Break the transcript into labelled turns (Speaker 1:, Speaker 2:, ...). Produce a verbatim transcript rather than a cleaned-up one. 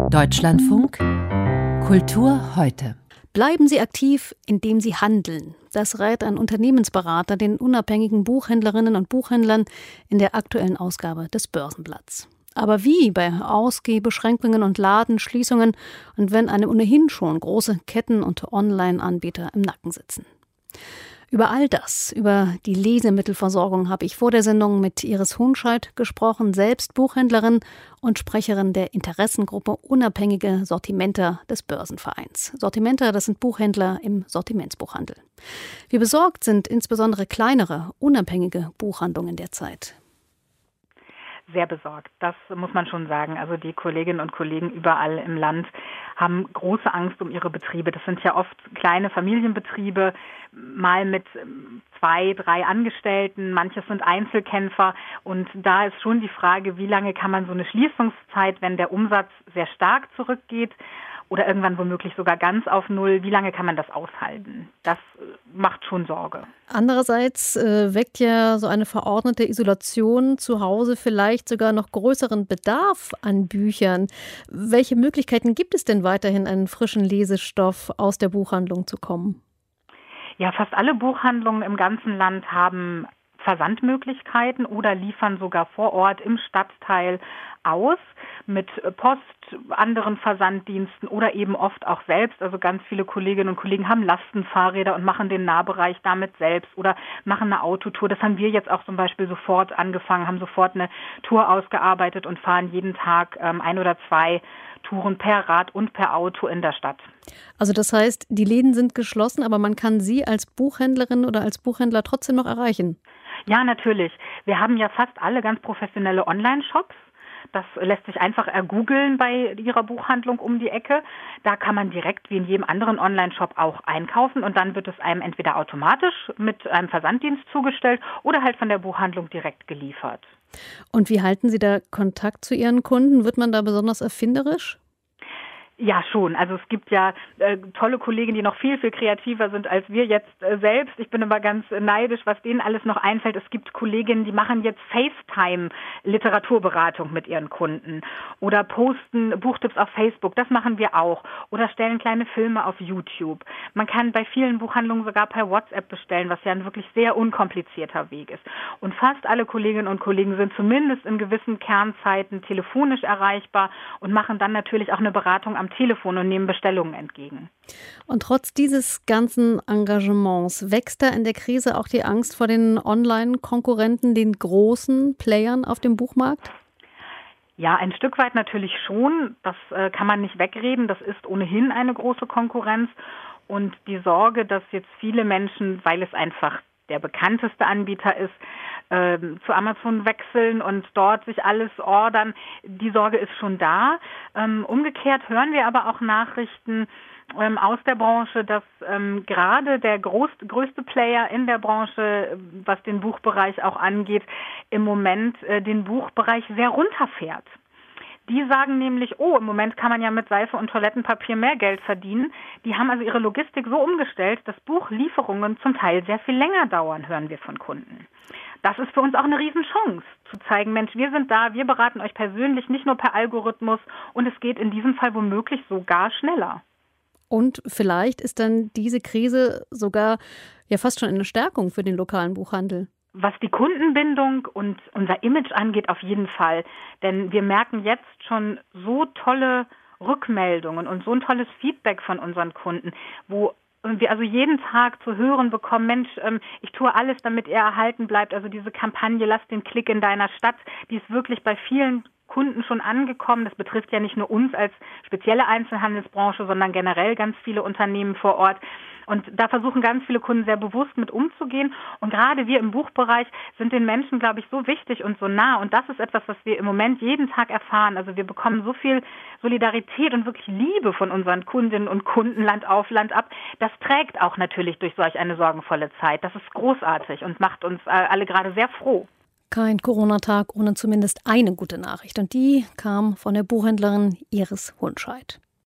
Speaker 1: Deutschlandfunk Kultur heute.
Speaker 2: Bleiben Sie aktiv, indem Sie handeln. Das rät ein Unternehmensberater den unabhängigen Buchhändlerinnen und Buchhändlern in der aktuellen Ausgabe des Börsenblatts. Aber wie bei Ausgehbeschränkungen und Ladenschließungen und wenn einem ohnehin schon große Ketten und Online-Anbieter im Nacken sitzen? Über all das, über die Lesemittelversorgung habe ich vor der Sendung mit Iris Hunscheid gesprochen, selbst Buchhändlerin und Sprecherin der Interessengruppe Unabhängige Sortimenter des Börsenvereins. Sortimenter, das sind Buchhändler im Sortimentsbuchhandel. Wie besorgt sind insbesondere kleinere, unabhängige Buchhandlungen derzeit?
Speaker 3: Sehr besorgt, das muss man schon sagen. Also die Kolleginnen und Kollegen überall im Land haben große Angst um ihre Betriebe. Das sind ja oft kleine Familienbetriebe, mal mit zwei, drei Angestellten, manches sind Einzelkämpfer. Und da ist schon die Frage, wie lange kann man so eine Schließungszeit, wenn der Umsatz sehr stark zurückgeht, oder irgendwann womöglich sogar ganz auf Null. Wie lange kann man das aushalten? Das macht schon Sorge.
Speaker 2: Andererseits äh, weckt ja so eine verordnete Isolation zu Hause vielleicht sogar noch größeren Bedarf an Büchern. Welche Möglichkeiten gibt es denn weiterhin, einen frischen Lesestoff aus der Buchhandlung zu kommen?
Speaker 3: Ja, fast alle Buchhandlungen im ganzen Land haben Versandmöglichkeiten oder liefern sogar vor Ort im Stadtteil aus mit Post, anderen Versanddiensten oder eben oft auch selbst. Also ganz viele Kolleginnen und Kollegen haben Lastenfahrräder und machen den Nahbereich damit selbst oder machen eine Autotour. Das haben wir jetzt auch zum Beispiel sofort angefangen, haben sofort eine Tour ausgearbeitet und fahren jeden Tag ähm, ein oder zwei Touren per Rad und per Auto in der Stadt.
Speaker 2: Also das heißt, die Läden sind geschlossen, aber man kann Sie als Buchhändlerin oder als Buchhändler trotzdem noch erreichen?
Speaker 3: Ja, natürlich. Wir haben ja fast alle ganz professionelle Online-Shops. Das lässt sich einfach ergoogeln bei Ihrer Buchhandlung um die Ecke. Da kann man direkt wie in jedem anderen Online-Shop auch einkaufen und dann wird es einem entweder automatisch mit einem Versanddienst zugestellt oder halt von der Buchhandlung direkt geliefert.
Speaker 2: Und wie halten Sie da Kontakt zu Ihren Kunden? Wird man da besonders erfinderisch?
Speaker 3: Ja, schon. Also es gibt ja äh, tolle Kollegen, die noch viel, viel kreativer sind als wir jetzt äh, selbst. Ich bin immer ganz äh, neidisch, was denen alles noch einfällt. Es gibt Kolleginnen, die machen jetzt FaceTime-Literaturberatung mit ihren Kunden oder posten Buchtipps auf Facebook. Das machen wir auch. Oder stellen kleine Filme auf YouTube. Man kann bei vielen Buchhandlungen sogar per WhatsApp bestellen, was ja ein wirklich sehr unkomplizierter Weg ist. Und fast alle Kolleginnen und Kollegen sind zumindest in gewissen Kernzeiten telefonisch erreichbar und machen dann natürlich auch eine Beratung am Telefon und nehmen Bestellungen entgegen.
Speaker 2: Und trotz dieses ganzen Engagements wächst da in der Krise auch die Angst vor den Online-Konkurrenten, den großen Playern auf dem Buchmarkt?
Speaker 3: Ja, ein Stück weit natürlich schon. Das äh, kann man nicht wegreden. Das ist ohnehin eine große Konkurrenz. Und die Sorge, dass jetzt viele Menschen, weil es einfach der bekannteste Anbieter ist, äh, zu Amazon wechseln und dort sich alles ordern. Die Sorge ist schon da. Ähm, umgekehrt hören wir aber auch Nachrichten ähm, aus der Branche, dass ähm, gerade der groß, größte Player in der Branche, was den Buchbereich auch angeht, im Moment äh, den Buchbereich sehr runterfährt. Die sagen nämlich, oh, im Moment kann man ja mit Seife und Toilettenpapier mehr Geld verdienen. Die haben also ihre Logistik so umgestellt, dass Buchlieferungen zum Teil sehr viel länger dauern, hören wir von Kunden. Das ist für uns auch eine Riesenchance, zu zeigen, Mensch, wir sind da, wir beraten euch persönlich, nicht nur per Algorithmus und es geht in diesem Fall womöglich sogar schneller.
Speaker 2: Und vielleicht ist dann diese Krise sogar ja fast schon eine Stärkung für den lokalen Buchhandel.
Speaker 3: Was die Kundenbindung und unser Image angeht, auf jeden Fall. Denn wir merken jetzt schon so tolle Rückmeldungen und so ein tolles Feedback von unseren Kunden, wo wir also jeden Tag zu hören bekommen, Mensch, ich tue alles, damit er erhalten bleibt. Also diese Kampagne, lass den Klick in deiner Stadt, die ist wirklich bei vielen Kunden schon angekommen. Das betrifft ja nicht nur uns als spezielle Einzelhandelsbranche, sondern generell ganz viele Unternehmen vor Ort. Und da versuchen ganz viele Kunden sehr bewusst mit umzugehen. Und gerade wir im Buchbereich sind den Menschen, glaube ich, so wichtig und so nah. Und das ist etwas, was wir im Moment jeden Tag erfahren. Also wir bekommen so viel Solidarität und wirklich Liebe von unseren Kundinnen und Kunden Land auf, Land ab. Das trägt auch natürlich durch solch eine sorgenvolle Zeit. Das ist großartig und macht uns alle gerade sehr froh.
Speaker 2: Kein Corona-Tag ohne zumindest eine gute Nachricht. Und die kam von der Buchhändlerin Iris Hunscheid.